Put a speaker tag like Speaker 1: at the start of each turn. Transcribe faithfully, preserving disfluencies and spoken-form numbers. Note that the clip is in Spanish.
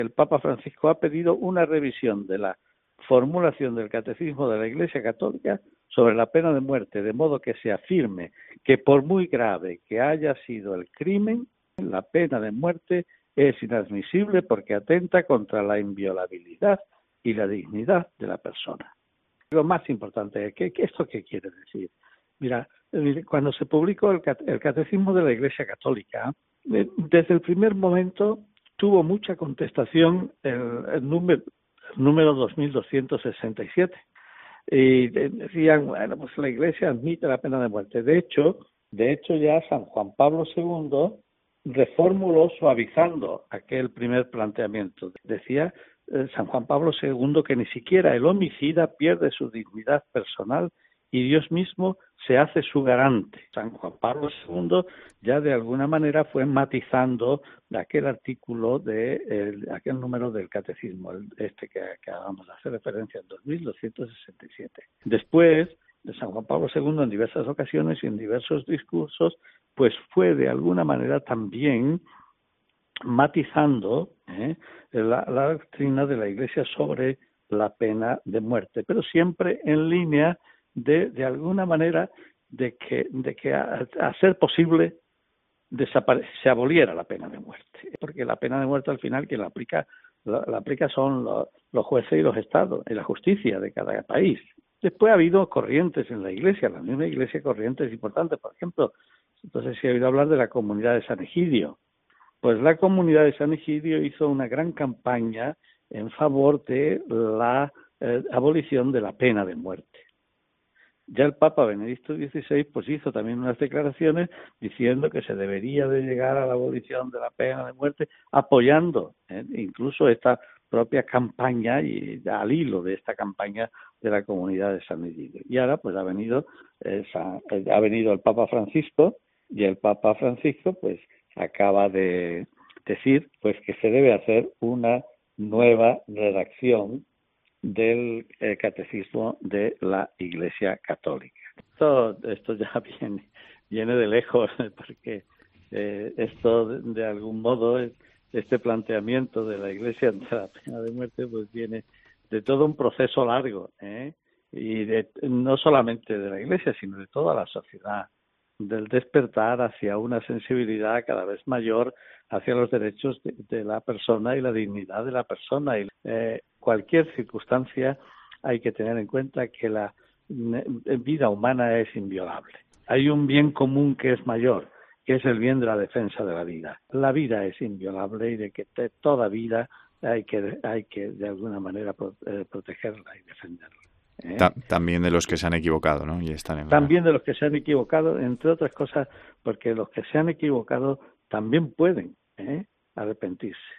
Speaker 1: El Papa Francisco ha pedido una revisión de la formulación del Catecismo de la Iglesia Católica sobre la pena de muerte, de modo que se afirme que por muy grave que haya sido el crimen, la pena de muerte es inadmisible porque atenta contra la inviolabilidad y la dignidad de la persona. Lo más importante, ¿qué, qué, ¿esto qué quiere decir? Mira, cuando se publicó el, el Catecismo de la Iglesia Católica, desde el primer momento tuvo mucha contestación el, el número, el número dos mil doscientos sesenta y siete. Y decían, bueno, pues la Iglesia admite la pena de muerte. De hecho, de hecho ya San Juan Pablo segundo reformuló suavizando aquel primer planteamiento. Decía eh, San Juan Pablo segundo que ni siquiera el homicida pierde su dignidad personal y Dios mismo se hace su garante. San Juan Pablo segundo ya de alguna manera fue matizando de aquel artículo de el, aquel número del catecismo, el, este que, que acabamos de hacer referencia, en dos mil doscientos sesenta y siete. Después de San Juan Pablo segundo, en diversas ocasiones y en diversos discursos, pues fue de alguna manera también matizando ¿eh? la, la doctrina de la Iglesia sobre la pena de muerte, pero siempre en línea de, de alguna manera, de que, de que a, a ser posible desapare- se aboliera la pena de muerte, porque la pena de muerte al final quien la aplica, la, la aplica son los, los jueces y los estados, y la justicia de cada país. Después ha habido corrientes en la Iglesia, la misma Iglesia corrientes importantes, por ejemplo, entonces se ha oído hablar de la comunidad de San Egidio. Pues la comunidad de San Egidio hizo una gran campaña en favor de la eh, abolición de la pena de muerte. Ya el Papa Benedicto dieciséis pues hizo también unas declaraciones diciendo que se debería de llegar a la abolición de la pena de muerte, apoyando ¿eh? incluso esta propia campaña y al hilo de esta campaña de la comunidad de San Egidio. Y ahora pues ha venido eh, San, eh, ha venido el Papa Francisco y el Papa Francisco pues acaba de decir pues que se debe hacer una nueva redacción del eh, catecismo de la Iglesia Católica. Esto, esto ya viene, viene de lejos, porque eh, esto de, de algún modo, este planteamiento de la Iglesia de la pena de muerte, pues viene de todo un proceso largo, ¿eh? y de, no solamente de la Iglesia, sino de toda la sociedad, del despertar hacia una sensibilidad cada vez mayor hacia los derechos de, de la persona y la dignidad de la persona. Y eh, cualquier circunstancia hay que tener en cuenta que la vida humana es inviolable. Hay un bien común que es mayor, que es el bien de la defensa de la vida. La vida es inviolable y de que de toda vida hay que, hay que de alguna manera protegerla y defenderla. ¿Eh?
Speaker 2: También de los que se han equivocado, ¿no? Y están en la...
Speaker 1: También de los que se han equivocado, entre otras cosas, porque los que se han equivocado también pueden ¿eh? arrepentirse.